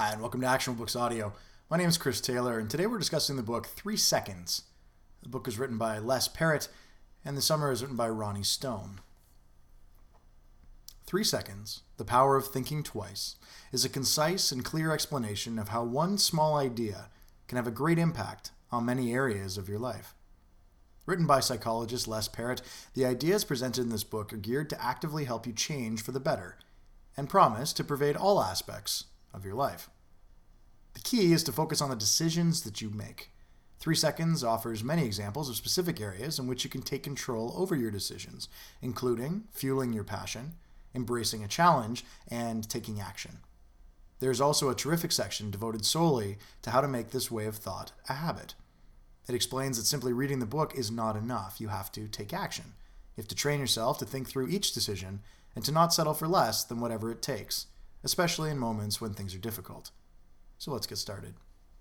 Hi, and welcome to Actionable Books Audio. My name is Chris Taylor, and today we're discussing the book 3 Seconds. The book is written by Les Parrott, and the summary is written by Ronnie Stone. 3 Seconds, The Power of Thinking Twice, is a concise and clear explanation of how one small idea can have a great impact on many areas of your life. Written by psychologist Les Parrott, the ideas presented in this book are geared to actively help you change for the better, and promise to pervade all aspects of your life. The key is to focus on the decisions that you make. 3 Seconds offers many examples of specific areas in which you can take control over your decisions, including fueling your passion, embracing a challenge, and taking action. There's also a terrific section devoted solely to how to make this way of thought a habit. It explains that simply reading the book is not enough. You have to take action. You have to train yourself to think through each decision and to not settle for less than whatever it takes, especially in moments when things are difficult. So let's get started.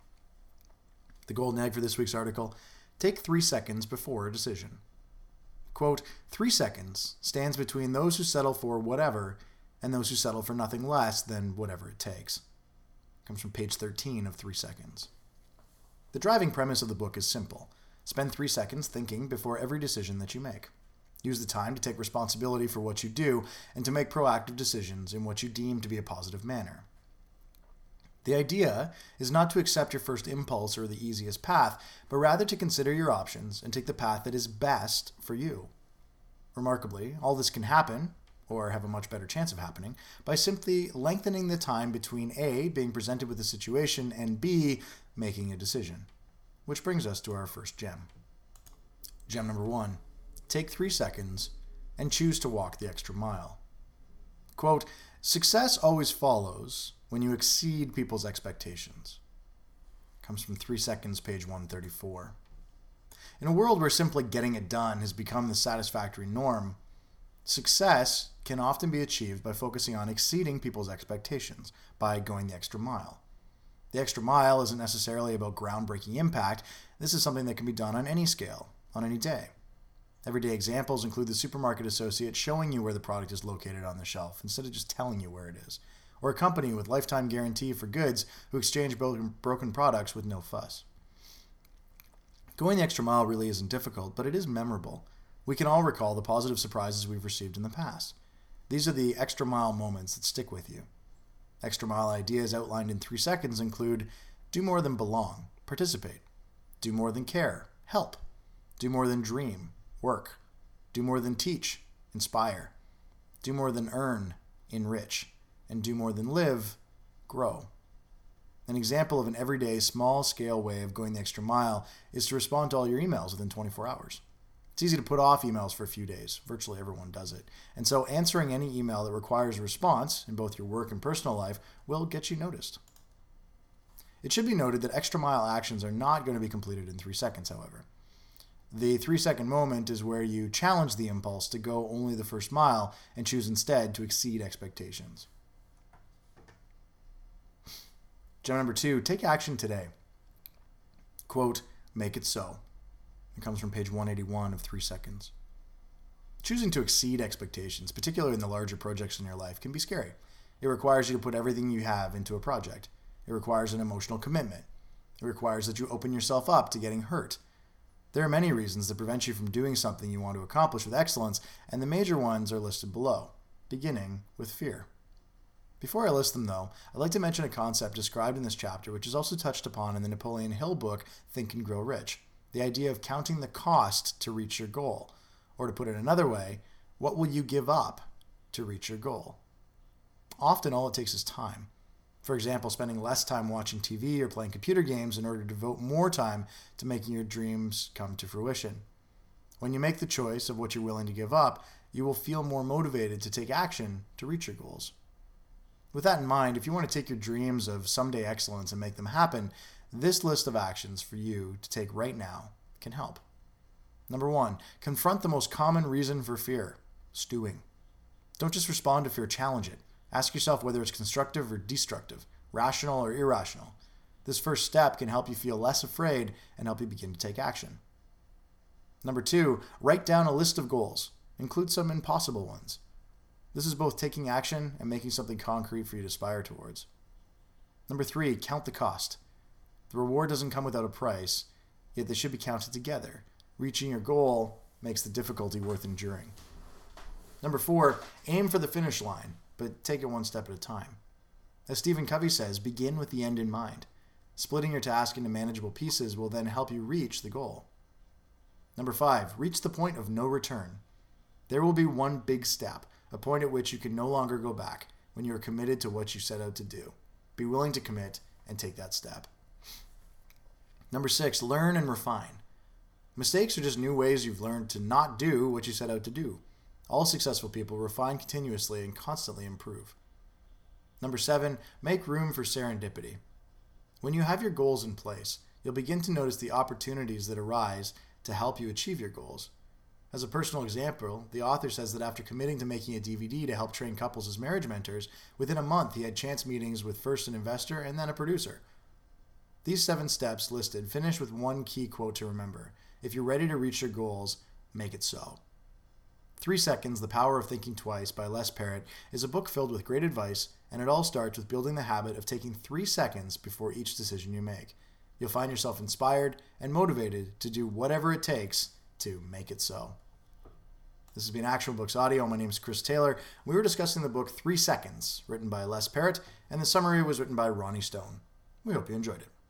The golden egg for this week's article: take 3 seconds before a decision. Quote, 3 seconds stands between those who settle for whatever and those who settle for nothing less than whatever it takes. It comes from page 13 of 3 Seconds. The driving premise of the book is simple. Spend 3 seconds thinking before every decision that you make. Use the time to take responsibility for what you do and to make proactive decisions in what you deem to be a positive manner. The idea is not to accept your first impulse or the easiest path, but rather to consider your options and take the path that is best for you. Remarkably, all this can happen, or have a much better chance of happening, by simply lengthening the time between A, being presented with a situation, and B, making a decision. Which brings us to our first gem. Gem number 1. Take 3 seconds and choose to walk the extra mile. Quote, success always follows when you exceed people's expectations. Comes from 3 Seconds, page 134. In a world where simply getting it done has become the satisfactory norm, success can often be achieved by focusing on exceeding people's expectations, by going the extra mile. The extra mile isn't necessarily about groundbreaking impact. This is something that can be done on any scale, on any day. Everyday examples include the supermarket associate showing you where the product is located on the shelf instead of just telling you where it is, or a company with lifetime guarantee for goods who exchange broken products with no fuss. Going the extra mile really isn't difficult, but it is memorable. We can all recall the positive surprises we've received in the past. These are the extra mile moments that stick with you. Extra mile ideas outlined in 3 Seconds include: do more than belong, participate; do more than care, help; do more than dream, work; do more than teach, inspire; do more than earn, enrich; and do more than live, grow. An example of an everyday, small-scale way of going the extra mile is to respond to all your emails within 24 hours. It's easy to put off emails for a few days. Virtually everyone does it. And so answering any email that requires a response in both your work and personal life will get you noticed. It should be noted that extra mile actions are not going to be completed in 3 seconds, however. The 3-second moment is where you challenge the impulse to go only the first mile and choose instead to exceed expectations. Gem number 2, take action today. Quote, make it so. It comes from page 181 of 3 Seconds. Choosing to exceed expectations, particularly in the larger projects in your life, can be scary. It requires you to put everything you have into a project. It requires an emotional commitment. It requires that you open yourself up to getting hurt. There are many reasons that prevent you from doing something you want to accomplish with excellence, and the major ones are listed below, beginning with fear. Before I list them, though, I'd like to mention a concept described in this chapter, which is also touched upon in the Napoleon Hill book, Think and Grow Rich. The idea of counting the cost to reach your goal. Or to put it another way, what will you give up to reach your goal? Often all it takes is time. For example, spending less time watching TV or playing computer games in order to devote more time to making your dreams come to fruition. When you make the choice of what you're willing to give up, you will feel more motivated to take action to reach your goals. With that in mind, if you want to take your dreams of someday excellence and make them happen, this list of actions for you to take right now can help. Number 1, confront the most common reason for fear: stewing. Don't just respond to fear, challenge it. Ask yourself whether it's constructive or destructive, rational or irrational. This first step can help you feel less afraid and help you begin to take action. Number 2, write down a list of goals. Include some impossible ones. This is both taking action and making something concrete for you to aspire towards. Number 3, count the cost. The reward doesn't come without a price, yet they should be counted together. Reaching your goal makes the difficulty worth enduring. Number 4, aim for the finish line, but take it one step at a time. As Stephen Covey says, begin with the end in mind. Splitting your task into manageable pieces will then help you reach the goal. Number 5, reach the point of no return. There will be one big step, a point at which you can no longer go back when you are committed to what you set out to do. Be willing to commit and take that step. Number 6, learn and refine. Mistakes are just new ways you've learned to not do what you set out to do. All successful people refine continuously and constantly improve. Number 7, make room for serendipity. When you have your goals in place, you'll begin to notice the opportunities that arise to help you achieve your goals. As a personal example, the author says that after committing to making a DVD to help train couples as marriage mentors, within a month he had chance meetings with first an investor and then a producer. These 7 steps listed finish with one key quote to remember. If you're ready to reach your goals, make it so. 3 Seconds, The Power of Thinking Twice by Les Parrott is a book filled with great advice, and it all starts with building the habit of taking 3 seconds before each decision you make. You'll find yourself inspired and motivated to do whatever it takes to make it so. This has been Actual Books Audio. My name is Chris Taylor. We were discussing the book 3 Seconds, written by Les Parrott, and the summary was written by Ronnie Stone. We hope you enjoyed it.